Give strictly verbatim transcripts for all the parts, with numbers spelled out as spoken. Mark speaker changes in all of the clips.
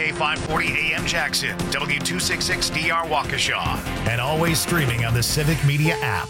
Speaker 1: K five forty A M Jackson, W two sixty-six D R Waukesha, and always streaming on the Civic Media app.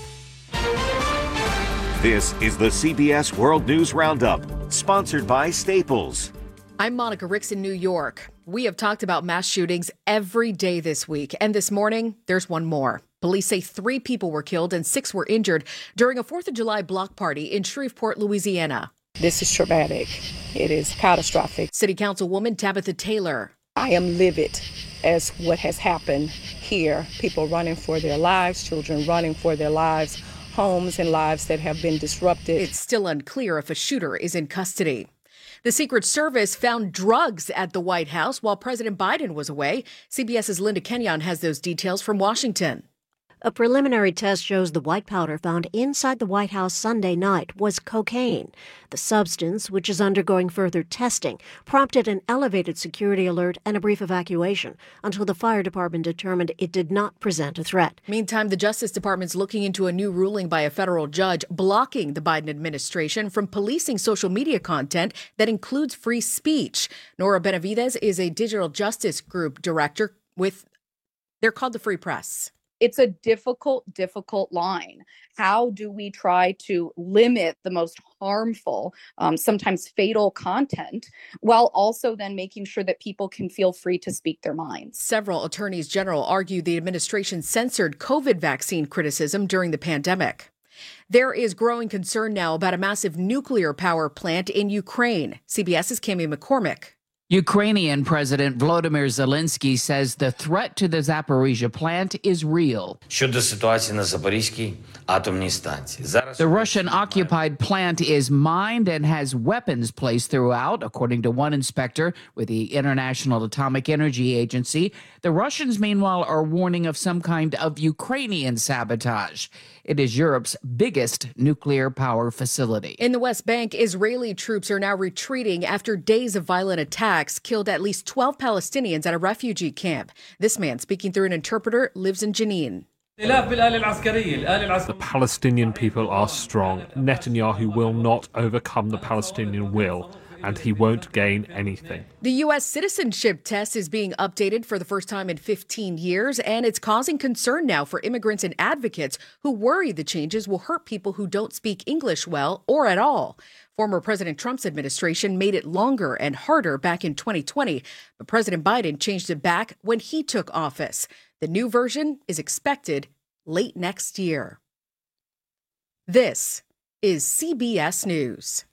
Speaker 2: This is the C B S World News Roundup, sponsored by Staples.
Speaker 3: I'm Monica Ricks in New York. We have talked about mass shootings every day this week, and this morning, there's one more. Police say three people were killed and six were injured during a fourth of July block party in Shreveport, Louisiana.
Speaker 4: This is traumatic. It is catastrophic.
Speaker 3: City Councilwoman Tabitha Taylor.
Speaker 4: I am livid as what has happened here. People running for their lives, children running for their lives, homes and lives that have been disrupted.
Speaker 3: It's still unclear if a shooter is in custody. The Secret Service found drugs at the White House while President Biden was away. CBS's Linda Kenyon has those details from Washington.
Speaker 5: A preliminary test shows the white powder found inside the White House Sunday night was cocaine. The substance, which is undergoing further testing, prompted an elevated security alert and a brief evacuation until the fire department determined it did not present a threat.
Speaker 3: Meantime, the Justice Department's looking into a new ruling by a federal judge blocking the Biden administration from policing social media content that includes free speech. Nora Benavides is a digital justice group director with, they're called the Free Press.
Speaker 6: It's a difficult, difficult line. How do we try to limit the most harmful, um, sometimes fatal content, while also then making sure that people can feel free to speak their minds?
Speaker 3: Several attorneys general argue the administration censored COVID vaccine criticism during the pandemic. There is growing concern now about a massive nuclear power plant in Ukraine. CBS's Cami McCormick.
Speaker 7: Ukrainian President Volodymyr Zelensky says the threat to the Zaporizhzhia plant is real. The Russian-occupied plant is mined and has weapons placed throughout, according to one inspector with the International Atomic Energy Agency. The Russians, meanwhile, are warning of some kind of Ukrainian sabotage. It is Europe's biggest nuclear power facility.
Speaker 3: In the West Bank, Israeli troops are now retreating after days of violent attacks killed at least twelve Palestinians at a refugee camp. This man, speaking through an interpreter, lives in Jenin.
Speaker 8: The Palestinian people are strong. Netanyahu will not overcome the Palestinian will, and he won't gain anything.
Speaker 3: The U S citizenship test is being updated for the first time in fifteen years, and it's causing concern now for immigrants and advocates who worry the changes will hurt people who don't speak English well or at all. Former President Trump's administration made it longer and harder back in twenty twenty, but President Biden changed it back when he took office. The new version is expected late next year. This is C B S News.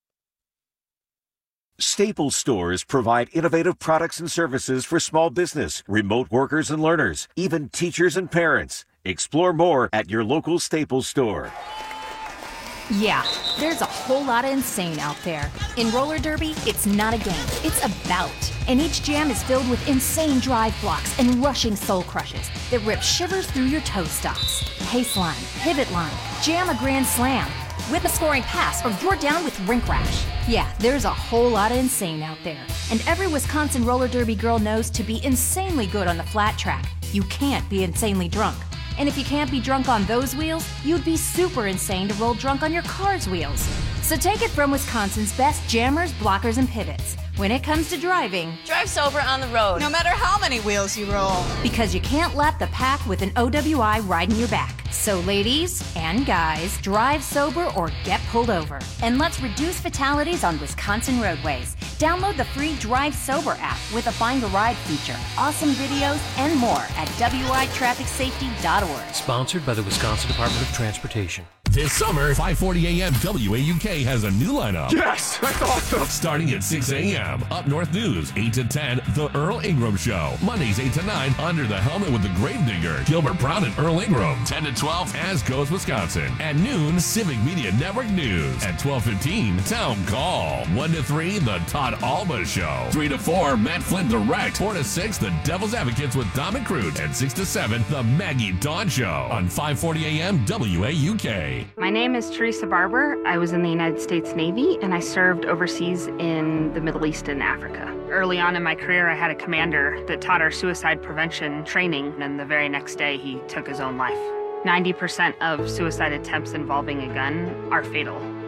Speaker 2: Staples stores provide innovative products and services for small business, remote workers and learners, even teachers and parents. Explore more at your local Staples store.
Speaker 9: Yeah, there's a whole lot of insane out there. In roller derby, it's not a game, it's a bout. And each jam is filled with insane drive blocks and rushing soul crushes that rip shivers through your toe stops. Pace line, pivot line, jam a grand slam, whip a scoring pass, or you're down with rink rash. Yeah, there's a whole lot of insane out there. And every Wisconsin roller derby girl knows to be insanely good on the flat track, you can't be insanely drunk. And if you can't be drunk on those wheels, you'd be super insane to roll drunk on your car's wheels. So take it from Wisconsin's best jammers, blockers, and pivots. When it comes to driving,
Speaker 10: drive sober on the road, no matter how many wheels you roll.
Speaker 9: Because you can't lap the pack with an O W I riding your back. So ladies and guys, drive sober or get pulled over. And let's reduce fatalities on Wisconsin roadways. Download the free Drive Sober app with a Find a Ride feature, awesome videos, and more at W I traffic safety dot org.
Speaker 11: Sponsored by the Wisconsin Department of Transportation.
Speaker 12: This summer, five forty A M W A U K has a new lineup.
Speaker 13: Yes, that's awesome.
Speaker 12: Starting at six A M Up North News, eight to ten, The Earl Ingram Show. Mondays, eight to nine, Under the Helmet with the Gravedigger, Gilbert Brown and Earl Ingram. ten to twelve, As Goes Wisconsin. At noon, Civic Media Network News. At twelve fifteen, Town Call. one to three, The Todd Alba Show. three to four, Matt Flynn Direct. four to six, The Devil's Advocates with Dom and Crute. And six to seven, The Maggie Dawn Show on five forty A M W A U K.
Speaker 14: My name is Teresa Barber. I was in the United States Navy, and I served overseas in the Middle East and Africa. Early on in my career, I had a commander that taught our suicide prevention training, and the very next day, he took his own life. ninety percent of suicide attempts involving a gun are fatal.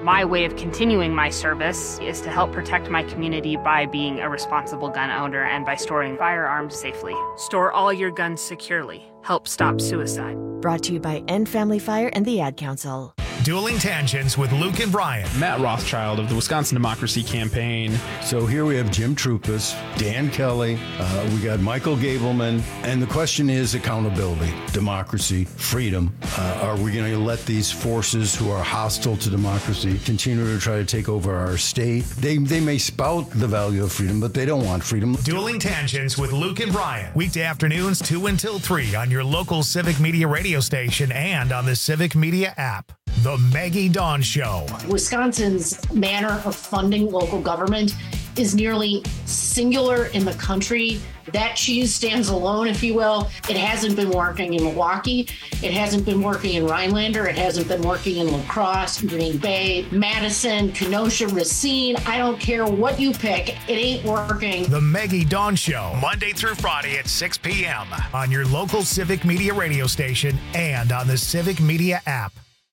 Speaker 14: My way of continuing my service is to help protect my community by being a responsible gun owner and by storing firearms safely. Store all your guns securely. Help stop suicide.
Speaker 13: Brought to you by End Family Fire and the Ad Council.
Speaker 1: Dueling Tangents with Luke and Brian.
Speaker 15: Matt Rothschild of the Wisconsin Democracy Campaign.
Speaker 16: So here we have Jim Troupas, Dan Kelly, uh, we got Michael Gableman, and the question is accountability, democracy, freedom. Uh, are we going to let these forces who are hostile to democracy continue to try to take over our state? They, they may spout the value of freedom, but they don't want freedom.
Speaker 1: Dueling Tangents with Luke and Brian. Weekday afternoons two until three on your local Civic Media radio station and on the Civic Media app. The Maggie Dawn Show.
Speaker 17: Wisconsin's manner of funding local government is nearly singular in the country. That cheese stands alone, if you will. It hasn't been working in Milwaukee. It hasn't been working in Rhinelander. It hasn't been working in La Crosse, Green Bay, Madison, Kenosha, Racine. I don't care what you pick. It ain't working.
Speaker 1: The Maggie Dawn Show, Monday through Friday at six p.m. on your local Civic Media radio station and on the Civic Media app.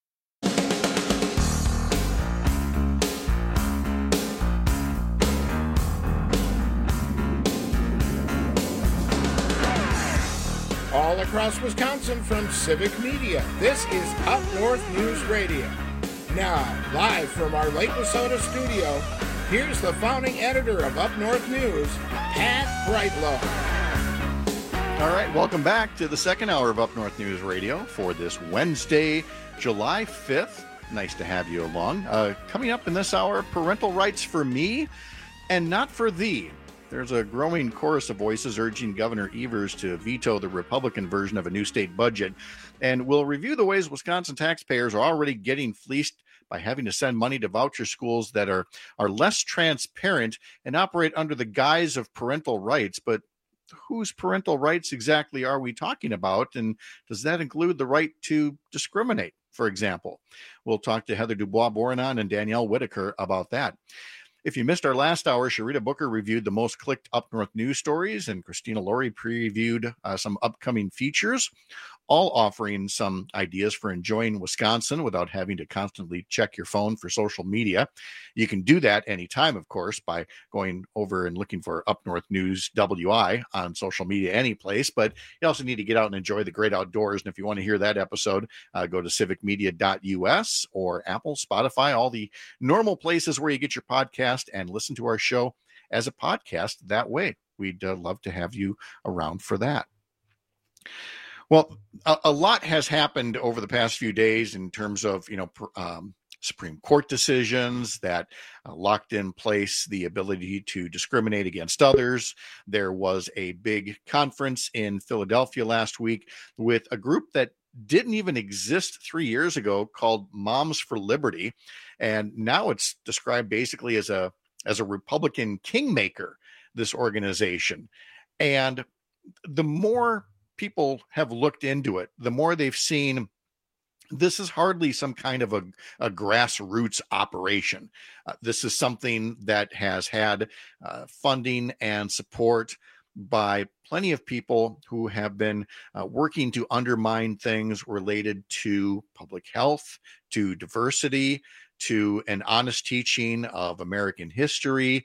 Speaker 18: All across Wisconsin from Civic Media, this is Up North News Radio. Now, live from our Lake Wissota studio, here's the founding editor of Up North News, Pat Brightlow.
Speaker 19: All right, welcome back to the second hour of Up North News Radio for this Wednesday, July fifth. Nice to have you along. Uh, coming up in this hour, parental rights for me and not for thee. There's a growing chorus of voices urging Governor Evers to veto the Republican version of a new state budget. And we'll review the ways Wisconsin taxpayers are already getting fleeced by having to send money to voucher schools that are, are less transparent and operate under the guise of parental rights. But whose parental rights exactly are we talking about? And does that include the right to discriminate, for example? We'll talk to Heather Dubois-Bourgeon and Danielle Whitaker about that. If you missed our last hour, Sharita Booker reviewed the most clicked Up North news stories, and Christina Laurie previewed uh, some upcoming features, all offering some ideas for enjoying Wisconsin without having to constantly check your phone for social media. You can do that anytime, of course, by going over and looking for Up North News W I on social media any place, but you also need to get out and enjoy the great outdoors. And if you want to hear that episode, uh, go to civic media dot u s or Apple, Spotify, all the normal places where you get your podcast, and listen to our show as a podcast that way. We'd uh, love to have you around for that. Well, a, a lot has happened over the past few days in terms of, you know, um, Supreme Court decisions that uh, locked in place the ability to discriminate against others. There was a big conference in Philadelphia last week with a group that didn't even exist three years ago called Moms for Liberty. And now it's described basically as a, as a Republican kingmaker, this organization. And the more people have looked into it, the more they've seen this is hardly some kind of a, a grassroots operation. Uh, this is something that has had uh, funding and support by plenty of people who have been uh, working to undermine things related to public health, to diversity, to an honest teaching of American history.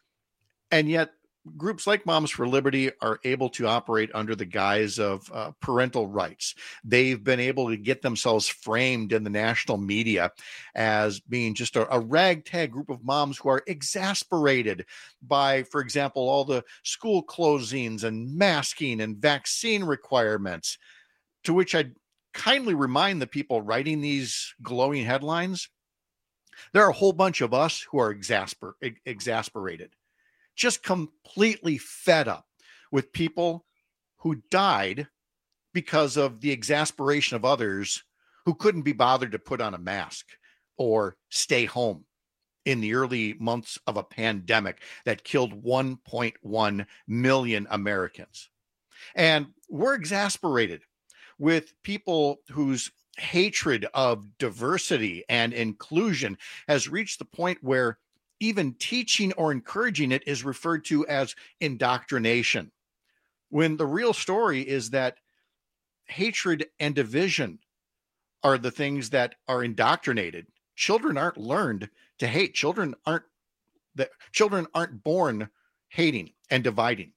Speaker 19: And yet groups like Moms for Liberty are able to operate under the guise of uh, parental rights. They've been able to get themselves framed in the national media as being just a, a ragtag group of moms who are exasperated by, for example, all the school closings and masking and vaccine requirements, to which I'd kindly remind the people writing these glowing headlines, there are a whole bunch of us who are exasper- exasperated. Just completely fed up with people who died because of the exasperation of others who couldn't be bothered to put on a mask or stay home in the early months of a pandemic that killed one point one million Americans. And we're exasperated with people whose hatred of diversity and inclusion has reached the point where even teaching or encouraging it is referred to as indoctrination, when the real story is that hatred and division are the things that are indoctrinated children aren't learned to hate. Children aren't that children aren't born hating and dividing.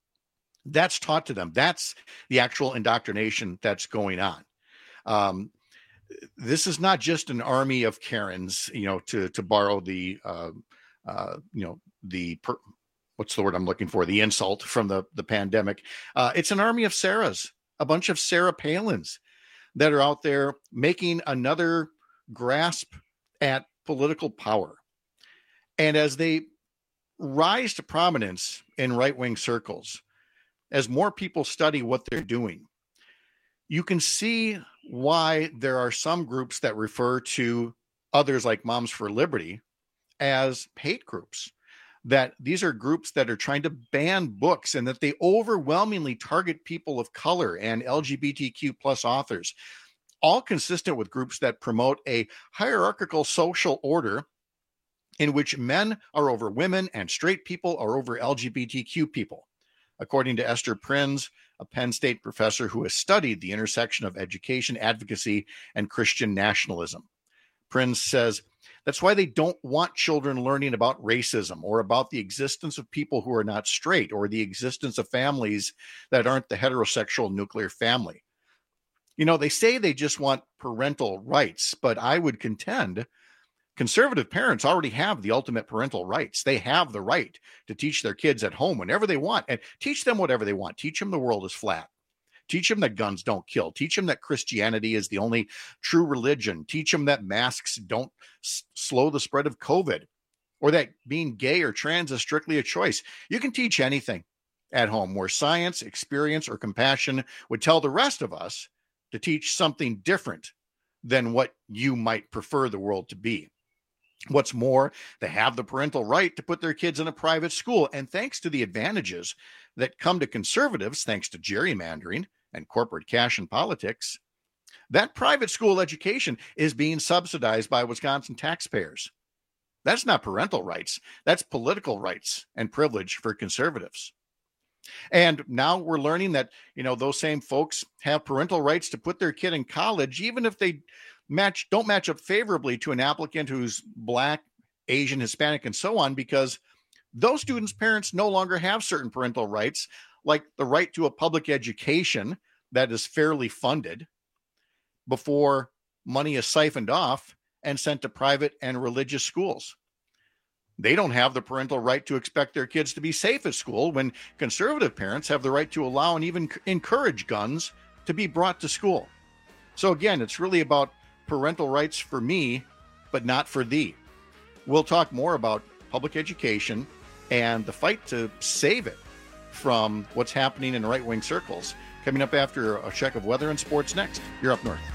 Speaker 19: That's taught to them. That's the actual indoctrination that's going on. Um, this is not just an army of Karens, you know, to to borrow the, uh, uh, you know, the per, what's the word I'm looking for? The insult from the the pandemic. Uh, it's an army of Sarahs, a bunch of Sarah Palins that are out there making another grasp at political power. And as they rise to prominence in right-wing circles, as more people study what they're doing, you can see why there are some groups that refer to others like Moms for Liberty as hate groups, that these are groups that are trying to ban books and that they overwhelmingly target people of color and L G B T Q plus authors, all consistent with groups that promote a hierarchical social order in which men are over women and straight people are over L G B T Q people. According to Esther Prinz, a Penn State professor who has studied the intersection of education, advocacy, and Christian nationalism. Prinz says, that's why they don't want children learning about racism or about the existence of people who are not straight or the existence of families that aren't the heterosexual nuclear family. You know, they say they just want parental rights, but I would contend conservative parents already have the ultimate parental rights. They have the right to teach their kids at home whenever they want and teach them whatever they want. Teach them the world is flat. Teach them that guns don't kill. Teach them that Christianity is the only true religion. Teach them that masks don't s- slow the spread of COVID, or that being gay or trans is strictly a choice. You can teach anything at home where science, experience, or compassion would tell the rest of us to teach something different than what you might prefer the world to be. What's more, they have the parental right to put their kids in a private school. And thanks to the advantages that come to conservatives, thanks to gerrymandering and corporate cash and politics, that private school education is being subsidized by Wisconsin taxpayers. That's not parental rights. That's political rights and privilege for conservatives. And now we're learning that, you know, those same folks have parental rights to put their kid in college, even if they match don't match up favorably to an applicant who's Black, Asian, Hispanic, and so on, because those students' parents no longer have certain parental rights, like the right to a public education that is fairly funded before money is siphoned off and sent to private and religious schools. They don't have the parental right to expect their kids to be safe at school when conservative parents have the right to allow and even encourage guns to be brought to school. So again, it's really about parental rights for me, but not for thee. We'll talk more about public education and the fight to save it from what's happening in right-wing circles. Coming up after a check of weather and sports next. You're Up North.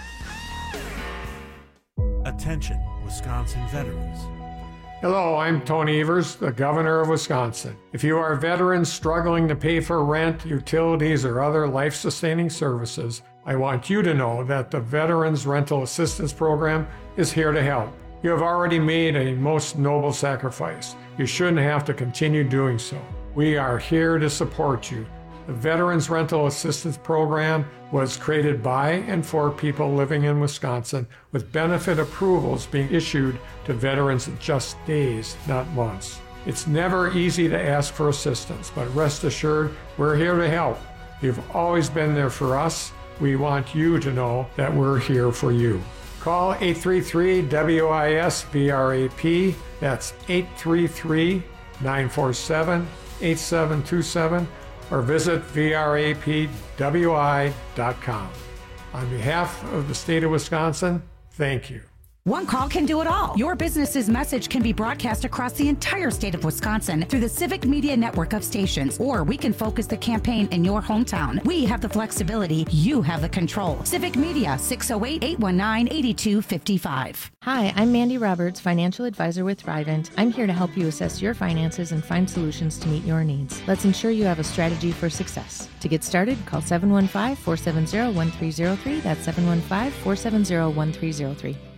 Speaker 20: Attention, Wisconsin veterans.
Speaker 21: Hello, I'm Tony Evers, the Governor of Wisconsin. If you are veterans struggling to pay for rent, utilities, or other life-sustaining services, I want you to know that the Veterans Rental Assistance Program is here to help. You have already made a most noble sacrifice. You shouldn't have to continue doing so. We are here to support you. The Veterans Rental Assistance Program was created by and for people living in Wisconsin, with benefit approvals being issued to veterans in just days, not months. It's never easy to ask for assistance, but rest assured, we're here to help. You've always been there for us. We want you to know that we're here for you. Call eight three three W I S V R A P. That's eight three three, nine four seven, eight seven two seven. Or visit V R A P W I dot com. On behalf of the state of Wisconsin, thank you.
Speaker 22: One call can do it all. Your business's message can be broadcast across the entire state of Wisconsin through the Civic Media network of stations, or we can focus the campaign in your hometown. We have the flexibility. You have the control. Civic Media, six oh eight, eight one nine, eight two five five.
Speaker 23: Hi, I'm Mandy Roberts, financial advisor with Thrivent. I'm here to help you assess your finances and find solutions to meet your needs. Let's ensure you have a strategy for success. To get started, call seven one five, four seven zero, one three zero three. That's seven one five, four seven zero, one three zero three.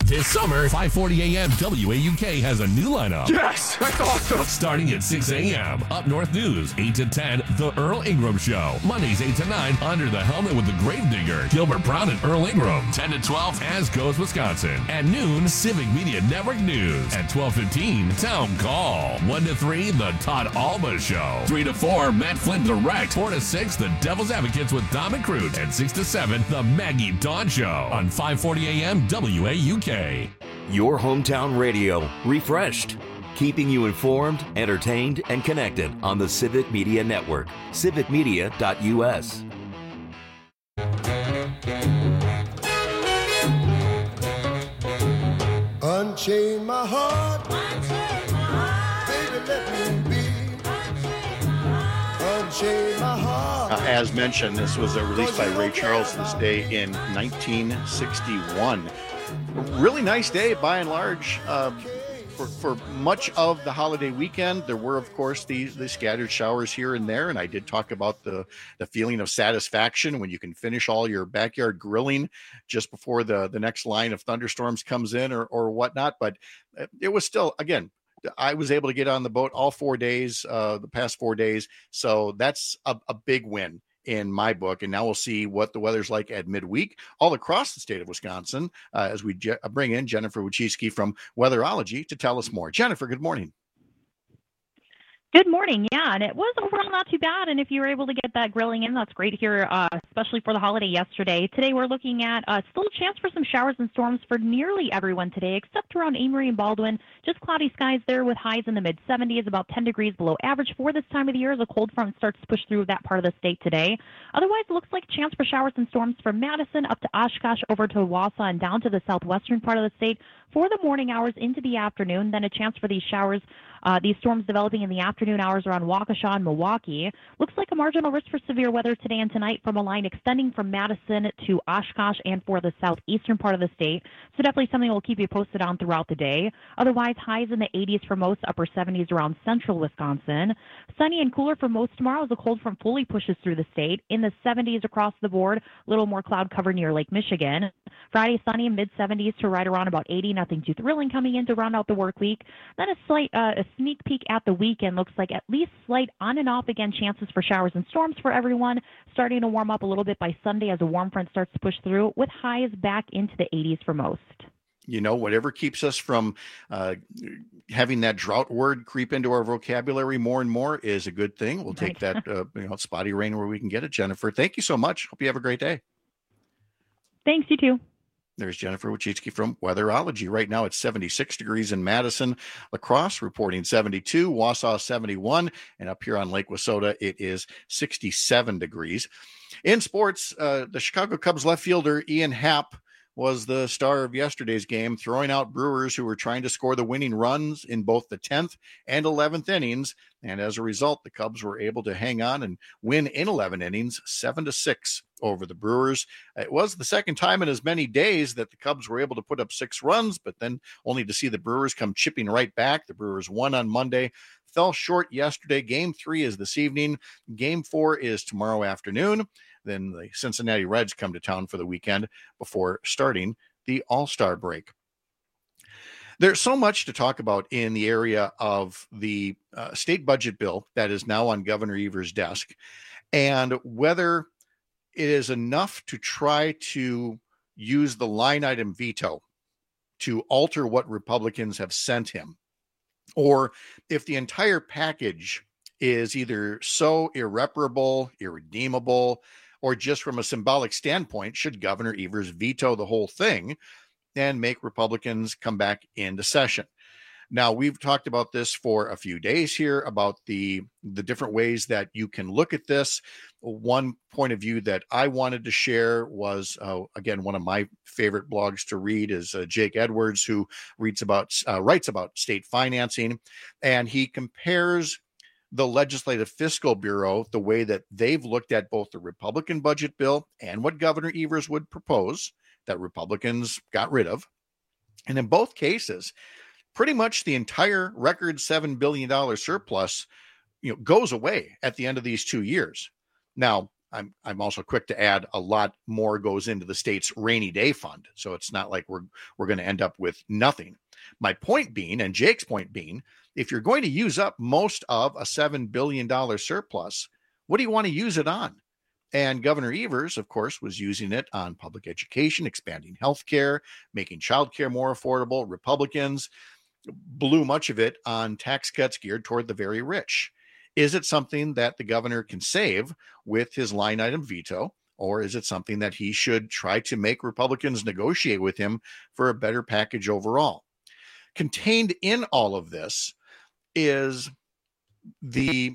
Speaker 12: This summer, five forty a.m. W A U K has a new lineup.
Speaker 21: Yes, that's awesome.
Speaker 12: Starting at six a.m. Up North News, eight to ten, The Earl Ingram Show. Mondays, eight to nine, Under the Helmet with the Gravedigger, Gilbert Brown and Earl Ingram. ten to twelve, As Goes Wisconsin. At noon, Civic Media Network News. At twelve fifteen, Town Call. one to three, The Todd Alba Show. three to four, Matt Flint Direct. four to six, The Devil's Advocates with Dom and Crute. And six to seven, The Maggie Dawn Show on five forty a.m. W A U K.
Speaker 2: Your hometown radio, refreshed. Keeping you informed, entertained, and connected on the Civic Media Network. civic media dot u s.
Speaker 4: Unchain my heart, Unchain my heart. Baby, let me be. Unchain my heart.
Speaker 19: Uh, as mentioned, this was uh, released by Ray Charles this day in nineteen sixty-one. A really nice day by and large. Uh, for, for much of the holiday weekend, there were, of course, the, the scattered showers here and there. And I did talk about the, the feeling of satisfaction when you can finish all your backyard grilling just before the, the next line of thunderstorms comes in or, or whatnot. But it was still, again, I was able to get on the boat all four days, uh, the past four days. So that's a, a big win in my book. And now we'll see what the weather's like at midweek all across the state of Wisconsin uh, as we je- bring in Jennifer Wojcicki from Weatherology to tell us more. Jennifer, good morning.
Speaker 5: Good morning. Yeah, and it was overall not too bad. And if you were able to get that grilling in, that's great here, uh, especially for the holiday yesterday. Today, we're looking at uh, still a chance for some showers and storms for nearly everyone today, except around Amory and Baldwin. Just cloudy skies there with highs in the mid seventies, about ten degrees below average for this time of the year as a cold front starts to push through that part of the state today. Otherwise, it looks like a chance for showers and storms from Madison up to Oshkosh over to Wausau and down to the southwestern part of the state for the morning hours into the afternoon. Then a chance for these showers, uh, these storms developing in the afternoon hours around Waukesha and Milwaukee. Looks like a marginal risk for severe weather today and tonight from a line extending from Madison to Oshkosh and for the southeastern part of the state. So definitely something we'll keep you posted on throughout the day. Otherwise, highs in the eighties for most, upper seventies around central Wisconsin. Sunny and cooler for most tomorrow as a cold front fully pushes through the state. In the seventies across the board, a little more cloud cover near Lake Michigan. Friday, sunny, mid seventies to right around about eighty. Nothing too thrilling coming in to round out the work week. Then a slight uh, a sneak peek at the weekend. Looks like at least slight on and off again chances for showers and storms for everyone. Starting to warm up a little bit by Sunday as a warm front starts to push through with highs back into the eighties for most.
Speaker 19: You know, whatever keeps us from uh, having that drought word creep into our vocabulary more and more is a good thing. We'll take right. that uh, you know, spotty rain where we can get it. Jennifer, thank you so much. Hope you have a great day.
Speaker 5: Thanks, you too.
Speaker 19: There's Jennifer Wojcicki from Weatherology. Right now it's seventy-six degrees in Madison. La Crosse reporting seventy-two, Wausau seventy-one, and up here on Lake Wissota it is sixty-seven degrees. In sports, uh, the Chicago Cubs left fielder Ian Happ was the star of yesterday's game, throwing out Brewers who were trying to score the winning runs in both the tenth and eleventh innings. And as a result, the Cubs were able to hang on and win in eleven innings, seven to six over the Brewers. It was the second time in as many days that the Cubs were able to put up six runs, but then only to see the Brewers come chipping right back. The Brewers won on Monday, fell short yesterday. Game three is this evening. Game four is tomorrow afternoon. Then the Cincinnati Reds come to town for the weekend before starting the All-Star break. There's so much to talk about in the area of the uh, state budget bill that is now on Governor Evers' desk, and whether it is enough to try to use the line item veto to alter what Republicans have sent him, or if the entire package is either so irreparable, irredeemable, or just from a symbolic standpoint, should Governor Evers veto the whole thing and make Republicans come back into session? Now, we've talked about this for a few days here, about the, the different ways that you can look at this. One point of view that I wanted to share was, uh, again, one of my favorite blogs to read is uh, Jake Edwards, who reads about, uh, writes about state financing, and he compares the Legislative Fiscal Bureau, the way that they've looked at both the Republican budget bill and what Governor Evers would propose that Republicans got rid of. And in both cases, pretty much the entire record seven billion dollars surplus, you know, goes away at the end of these two years. Now, I'm I'm also quick to add a lot more goes into the state's rainy day fund. So it's not like we're we're going to end up with nothing. My point being, and Jake's point being, if you're going to use up most of a seven billion dollars surplus, what do you want to use it on? And Governor Evers, of course, was using it on public education, expanding healthcare, making childcare more affordable. Republicans blew much of it on tax cuts geared toward the very rich. Is it something that the governor can save with his line item veto, or is it something that he should try to make Republicans negotiate with him for a better package overall? Contained in all of this is the,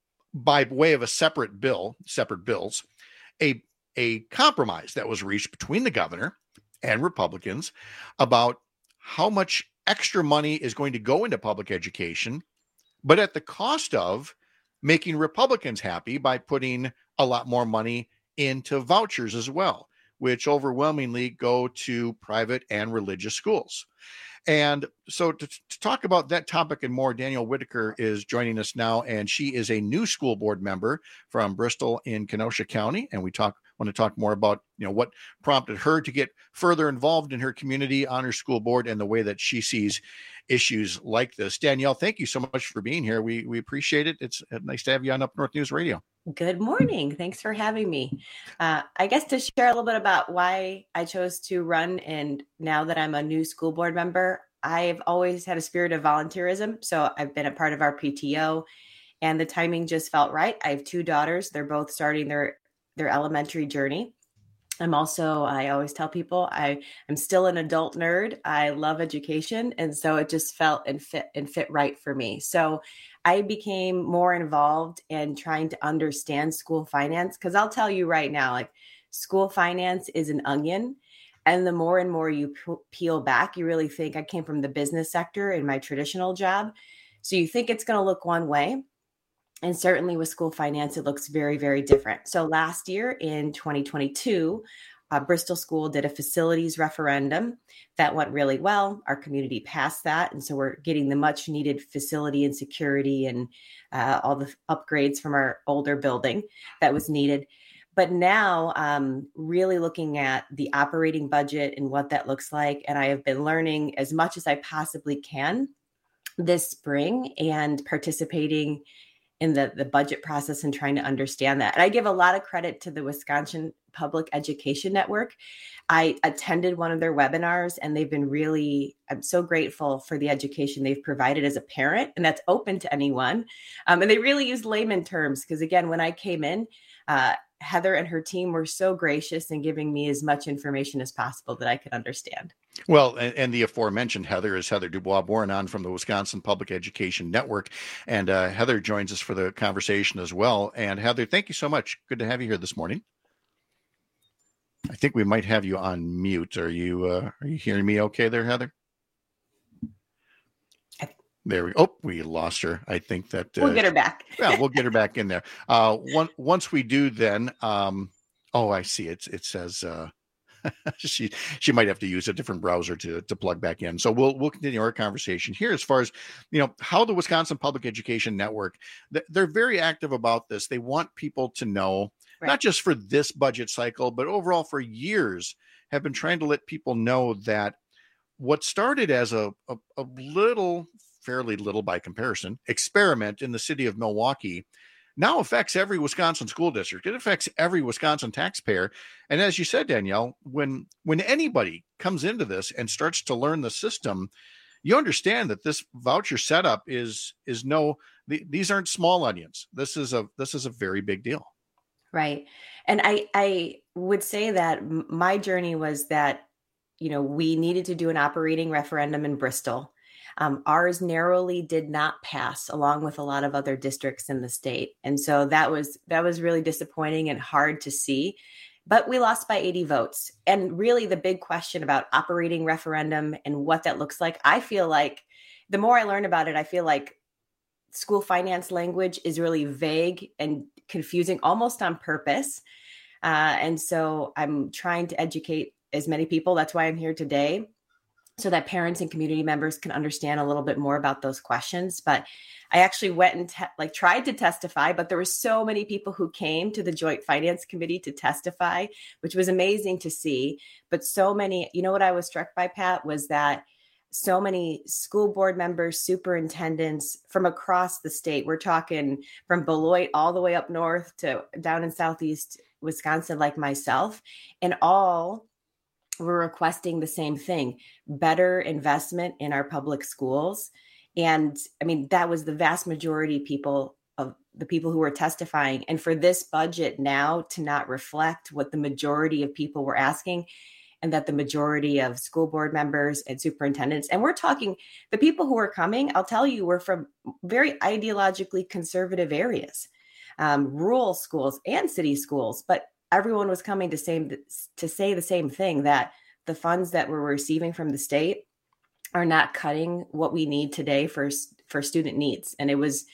Speaker 19: by way of a separate bill, separate bills, a, a compromise that was reached between the governor and Republicans about how much extra money is going to go into public education, but at the cost of making Republicans happy by putting a lot more money into vouchers as well, which overwhelmingly go to private and religious schools. And so to, to talk about that topic and more, Danielle Whitaker is joining us now, and she is a new school board member from Bristol in Kenosha County. And we talk want to talk more about, you know, what prompted her to get further involved in her community on her school board and the way that she sees issues like this. Danielle, thank you so much for being here. We we appreciate it. It's nice to have you on Up North News Radio.
Speaker 6: Good morning. Thanks for having me. Uh, I guess to share a little bit about why I chose to run, and now that I'm a new school board member, I've always had a spirit of volunteerism. So I've been a part of our P T O, and the timing just felt right. I have two daughters. They're both starting their their elementary journey. I'm also, I always tell people, I am still an adult nerd. I love education. And so it just felt and fit and fit right for me. So I became more involved in trying to understand school finance. Cause I'll tell you right now, like school finance is an onion. And the more and more you p- peel back, you really think, I came from the business sector in my traditional job. So you think it's going to look one way. And certainly with school finance, it looks very, very different. So last year in twenty twenty-two, uh, Bristol School did a facilities referendum that went really well. Our community passed that. And so we're getting the much needed facility and security and uh, all the upgrades from our older building that was needed. But now um, really looking at the operating budget and what that looks like. And I have been learning as much as I possibly can this spring and participating in the, the budget process and trying to understand that. And I give a lot of credit to the Wisconsin Public Education Network. I attended one of their webinars, and they've been really, I'm so grateful for the education they've provided as a parent, and that's open to anyone. Um, and they really use layman terms, because again, when I came in, uh, Heather and her team were so gracious in giving me as much information as possible that I could understand.
Speaker 19: Well, and, and the aforementioned Heather is Heather Dubois-Bournon from the Wisconsin Public Education Network. And uh, Heather joins us for the conversation as well. And Heather, thank you so much. Good to have you here this morning. I think we might have you on mute. Are you uh, are you hearing me okay there, Heather? There we go. Oh, we lost her. I think that
Speaker 6: uh, we'll get her back.
Speaker 19: Yeah, we'll get her back in there. Uh, one, once we do, then. Um, oh, I see. It it says uh, she she might have to use a different browser to to plug back in. So we'll we'll continue our conversation here as far as, you know, how the Wisconsin Public Education Network, they're very active about this. They want people to know, right, not just for this budget cycle, but overall for years have been trying to let people know that what started as a a, a little. fairly little by comparison, experiment in the city of Milwaukee now affects every Wisconsin school district. It affects every Wisconsin taxpayer. And as you said, Danielle, when when anybody comes into this and starts to learn the system, you understand that this voucher setup is is no, the, these aren't small onions. This is a this is a very big deal.
Speaker 6: Right. And I I would say that my journey was that, you know, we needed to do an operating referendum in Bristol. Um, ours narrowly did not pass, along with a lot of other districts in the state. And so that was that was really disappointing and hard to see. But we lost by eighty votes. And really the big question about operating referendum and what that looks like, I feel like the more I learn about it, I feel like school finance language is really vague and confusing, almost on purpose. Uh, and so I'm trying to educate as many people. That's why I'm here today. so that parents and community members can understand a little bit more about those questions. But I actually went and te- like tried to testify, but there were so many people who came to the Joint Finance Committee to testify, which was amazing to see. But so many, you know what I was struck by, Pat, was that so many school board members, superintendents from across the state, we're talking from Beloit all the way up north to down in Southeast Wisconsin, like myself, and all were requesting the same thing, better investment in our public schools. And I mean, that was the vast majority people of the people who were testifying. And for this budget now to not reflect what the majority of people were asking, and that the majority of school board members and superintendents, and we're talking the people who are coming, I'll tell you, were from very ideologically conservative areas, um, rural schools and city schools, but everyone was coming to same to say the same thing, that the funds that we're receiving from the state are not cutting what we need today for for student needs. And it was,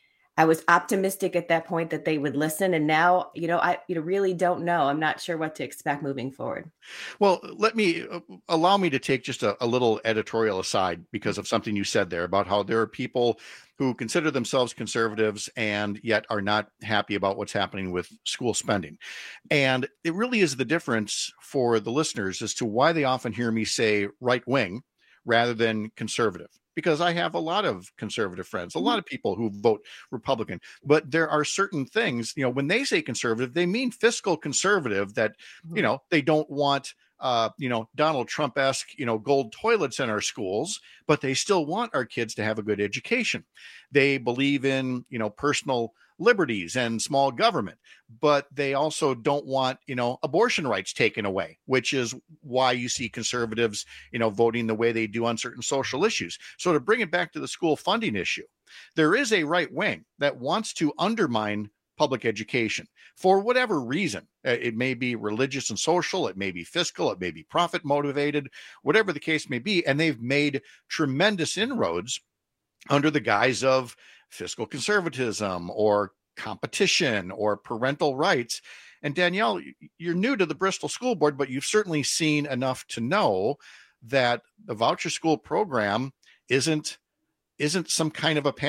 Speaker 6: I was optimistic at that point that they would listen. And now, you know, I you know, really don't know. I'm not sure what to expect moving forward.
Speaker 19: Well, let me uh, allow me to take just a, a little editorial aside because of something you said there about how there are people who consider themselves conservatives and yet are not happy about what's happening with school spending. And it really is the difference for the listeners as to why they often hear me say right wing rather than conservative. Because I have a lot of conservative friends, a lot of people who vote Republican, but there are certain things, you know, when they say conservative, they mean fiscal conservative, that, you know, they don't want, uh, you know, Donald Trump-esque, you know, gold toilets in our schools, but they still want our kids to have a good education. They believe in, you know, personal liberties and small government, but they also don't want, you know, abortion rights taken away, which is why you see conservatives, you know, voting the way they do on certain social issues. So to bring it back to the school funding issue, there is a right wing that wants to undermine public education for whatever reason. It may be religious and social, it may be fiscal, it may be profit motivated, whatever the case may be. And they've made tremendous inroads under the guise of fiscal conservatism or competition or parental rights. And Danielle, you're new to the Bristol School Board, but you've certainly seen enough to know that the voucher school program isn't isn't some kind of a